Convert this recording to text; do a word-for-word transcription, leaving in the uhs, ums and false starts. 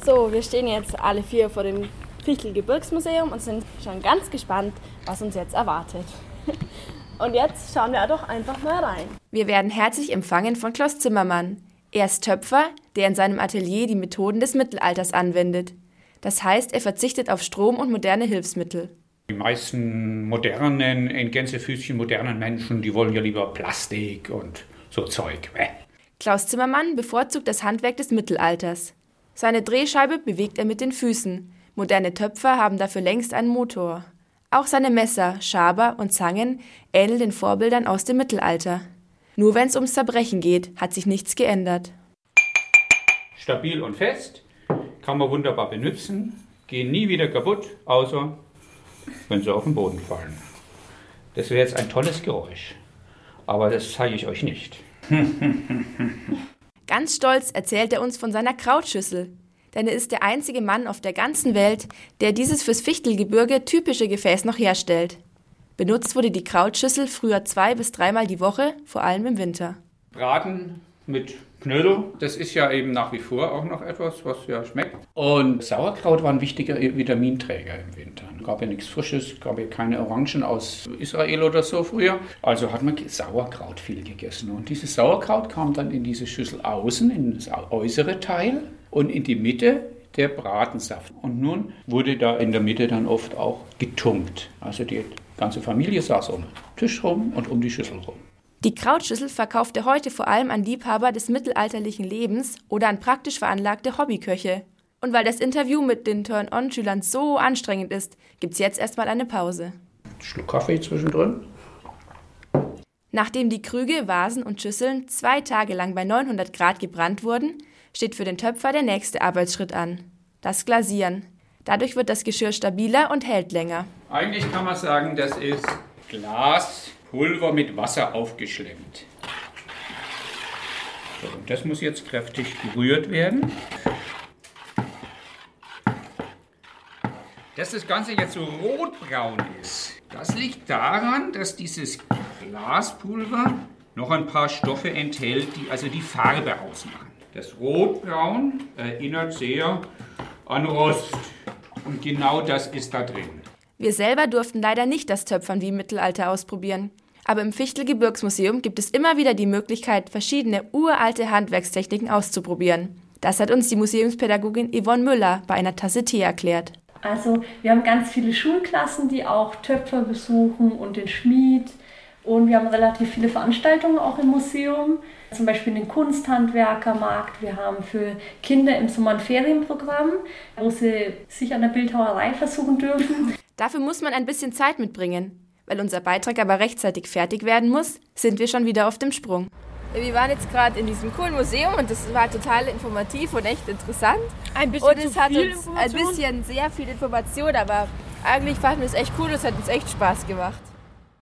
So, wir stehen jetzt alle vier vor dem Fichtelgebirgsmuseum und sind schon ganz gespannt, was uns jetzt erwartet. Und jetzt schauen wir doch einfach mal rein. Wir werden herzlich empfangen von Klaus Zimmermann. Er ist Töpfer, der in seinem Atelier die Methoden des Mittelalters anwendet. Das heißt, er verzichtet auf Strom und moderne Hilfsmittel. Die meisten modernen, in Gänsefüßchen modernen Menschen, die wollen ja lieber Plastik und so Zeug. Bäh. Klaus Zimmermann bevorzugt das Handwerk des Mittelalters. Seine Drehscheibe bewegt er mit den Füßen. Moderne Töpfer haben dafür längst einen Motor. Auch seine Messer, Schaber und Zangen ähneln den Vorbildern aus dem Mittelalter. Nur wenn es ums Zerbrechen geht, hat sich nichts geändert. Stabil und fest, kann man wunderbar benutzen, gehen nie wieder kaputt, außer wenn sie auf den Boden fallen. Das wäre jetzt ein tolles Geräusch, aber das zeige ich euch nicht. Ganz stolz erzählt er uns von seiner Krautschüssel, denn er ist der einzige Mann auf der ganzen Welt, der dieses fürs Fichtelgebirge typische Gefäß noch herstellt. Benutzt wurde die Krautschüssel früher zwei- bis dreimal die Woche, vor allem im Winter. Braten mit Knödel, das ist ja eben nach wie vor auch noch etwas, was ja schmeckt. Und Sauerkraut war ein wichtiger Vitaminträger im Winter. Es gab ja nichts Frisches, gab ja keine Orangen aus Israel oder so früher. Also hat man Sauerkraut viel gegessen. Und dieses Sauerkraut kam dann in diese Schüssel außen, in das äußere Teil und in die Mitte der Bratensaft. Und nun wurde da in der Mitte dann oft auch getunkt. Also die ganze Familie saß um den Tisch rum und um die Schüssel rum. Die Krautschüssel verkauft er heute vor allem an Liebhaber des mittelalterlichen Lebens oder an praktisch veranlagte Hobbyköche. Und weil das Interview mit den Turn-on-Schülern so anstrengend ist, gibt's jetzt erstmal eine Pause. Ein Schluck Kaffee zwischendrin. Nachdem die Krüge, Vasen und Schüsseln zwei Tage lang bei neunhundert Grad gebrannt wurden, steht für den Töpfer der nächste Arbeitsschritt an: das Glasieren. Dadurch wird das Geschirr stabiler und hält länger. Eigentlich kann man sagen, das ist Glaspulver mit Wasser aufgeschlemmt. So, und das muss jetzt kräftig gerührt werden. Dass das Ganze jetzt so rotbraun ist, das liegt daran, dass dieses Glaspulver noch ein paar Stoffe enthält, die also die Farbe ausmachen. Das Rotbraun erinnert sehr an Rost. Und genau das ist da drin. Wir selber durften leider nicht das Töpfern wie im Mittelalter ausprobieren. Aber im Fichtelgebirgsmuseum gibt es immer wieder die Möglichkeit, verschiedene uralte Handwerkstechniken auszuprobieren. Das hat uns die Museumspädagogin Yvonne Müller bei einer Tasse Tee erklärt. Also wir haben ganz viele Schulklassen, die auch Töpfer besuchen und den Schmied. Und wir haben relativ viele Veranstaltungen auch im Museum, zum Beispiel den Kunsthandwerkermarkt. Wir haben für Kinder im Sommer ein Ferienprogramm, wo sie sich an der Bildhauerei versuchen dürfen. Dafür muss man ein bisschen Zeit mitbringen. Weil unser Beitrag aber rechtzeitig fertig werden muss, sind wir schon wieder auf dem Sprung. Wir waren jetzt gerade in diesem coolen Museum und das war total informativ und echt interessant. Ein bisschen und es zu hat viel uns ein bisschen sehr viel Information, aber eigentlich fanden wir es echt cool, es hat uns echt Spaß gemacht.